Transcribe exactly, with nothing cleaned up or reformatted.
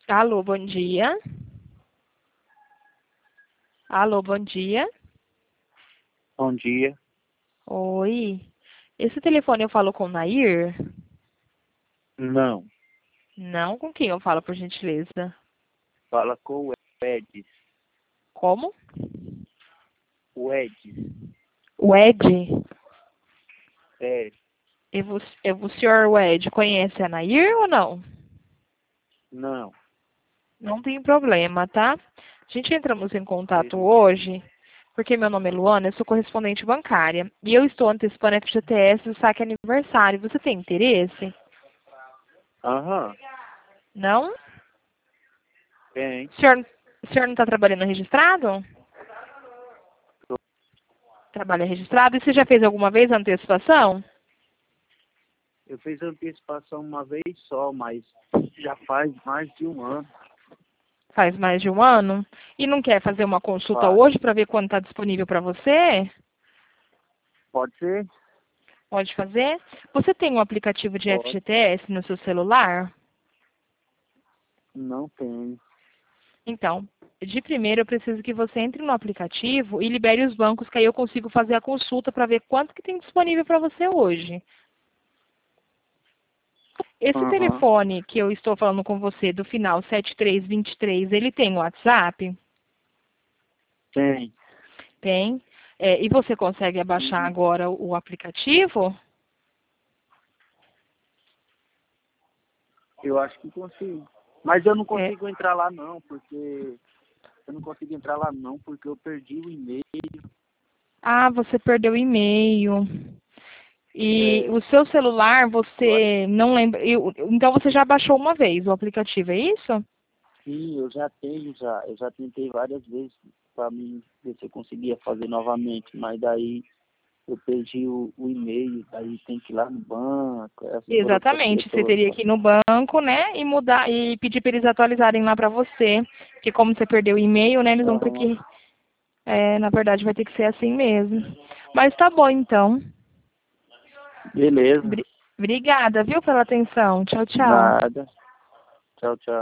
Alô, bom dia. Alô, bom dia. Bom dia. Oi. Esse telefone eu falo com o Nair? Não. Não, com quem eu falo, por gentileza? Fala com o Edis. Como? O Edis. O Ed? É. E vo- e o senhor Ed conhece a Nair ou não? Não. Não tem problema, tá? A gente entramos em contato Beleza. hoje porque meu nome é Luana, eu sou correspondente bancária e eu estou antecipando F G T S do saque aniversário. Você tem interesse? Aham. Não? Tem. O senhor, o senhor não está trabalhando registrado? Trabalha registrado. E você já fez alguma vez a antecipação? Eu fiz a antecipação uma vez só, mas já faz mais de um ano. Faz mais de um ano? E não quer fazer uma consulta Faz. hoje para ver quando está disponível para você? Pode ser? Pode fazer? Você tem um aplicativo de Pode. F G T S no seu celular? Não tem. Então, de primeiro eu preciso que você entre no aplicativo e libere os bancos, que aí eu consigo fazer a consulta para ver quanto que tem disponível para você hoje. Esse Aham. telefone que eu estou falando com você, do final sete três dois três, ele tem WhatsApp? Tem. Tem. É, e você consegue abaixar Uhum. agora o o aplicativo? Eu acho que consigo. Mas eu não É. consigo entrar lá não, porque... Eu não consigo entrar lá não, porque eu perdi o e-mail. Ah, você perdeu o e-mail. E É, o seu celular, eu acho você não lembra. eu- Então você já baixou uma vez o aplicativo, é isso? Sim, eu já tenho já. Eu já tentei várias vezes para mim ver se eu conseguia fazer novamente, mas daí eu perdi o, o e-mail, daí tem que ir lá no banco, essa burocracia Exatamente. Você toda. teria que ir no banco, né, e mudar e pedir para eles atualizarem lá para você. Porque como você perdeu o e-mail, né, eles vão ter Aham. que. É, na verdade, vai ter que ser assim mesmo. Mas tá bom, então. Beleza. Bri- Obrigada, viu, pela atenção. Tchau, tchau. Nada. Tchau, tchau.